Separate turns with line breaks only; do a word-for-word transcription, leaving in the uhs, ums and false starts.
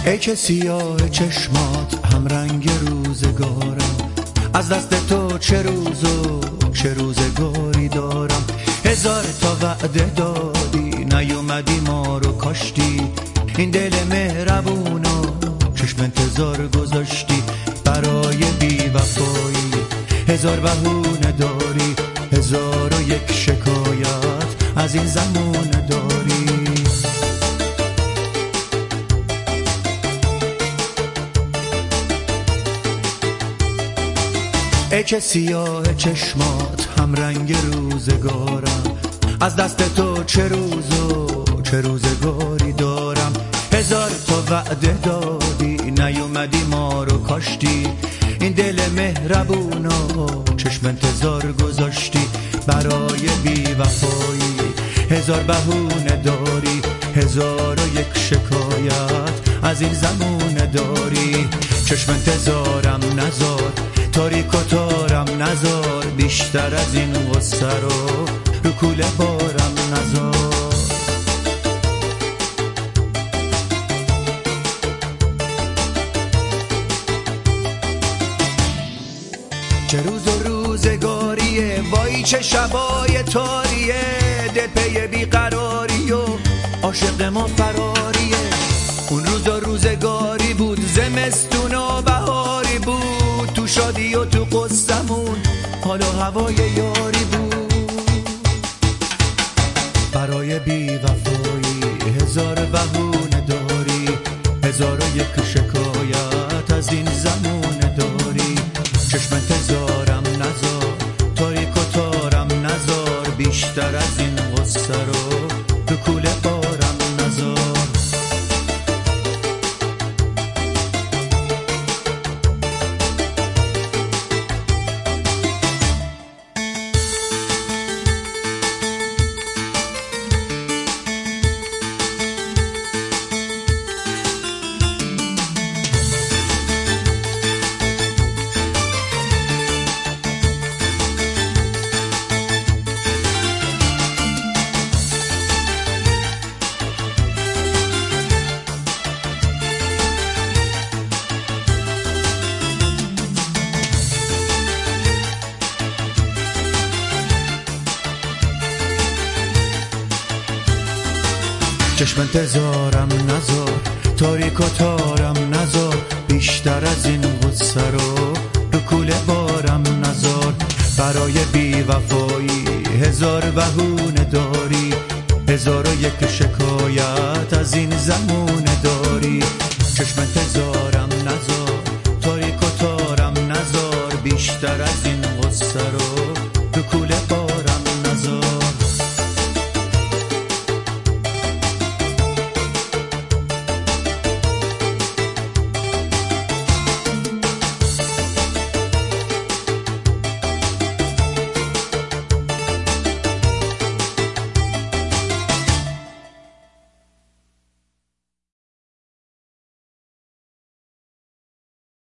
ای که سیاه چشمات هم رنگ روزگارم، از دست تو چه روز و چه روزگاری دارم. هزار تا وعده دادی نیومدی ما رو کاشتی، این دل مهربونو چشم انتظار گذاشتی. برای بی وفایی هزار بهونه داری، هزار و یک شکایت از این زمونه داری. ای که سیاه چشمات هم رنگ روزگارم، از دست تو چه روز و چه روزگاری دارم. هزار تا وعده دادی نیومدی ما رو کاشتی، این دل مهربونو چشم انتظار گذاشتی. برای بی وفایی هزار بهونه داری، هزار و یک شکایت از این زمونه داری. چشم انتظارم نزار، تاریک و تارم نزار، بیشتر از این غصه رو رو کوله بارم نزار. چه روز و روزگاریه، وای چه شبای تاریه، دل پی بیقراری و عاشق ما فراریه. اون روز و روزگاری بود، زمستون و بهاری بود، تو شادی و تو قصمون حال و هوای یاری بود. برای بی وفایی هزار بهونه داری، هزار و یک شکایت از این زمونه داری. چشم انتظارم نزار، تاریک و تارم نزار، بیشتر از این غصه رو تو کوله بارم نزار. چشم انتظارم نزار، تاریک و تارم نزار، بیشتر از این غصه رو رو کوله بارم نزار. برای بی وفایی هزار بهونه داری، هزار و یک شکایت از این زمونه داری. چشم انتظارم نزار، تاریک و تارم نزار، بیشتر از این غصه رو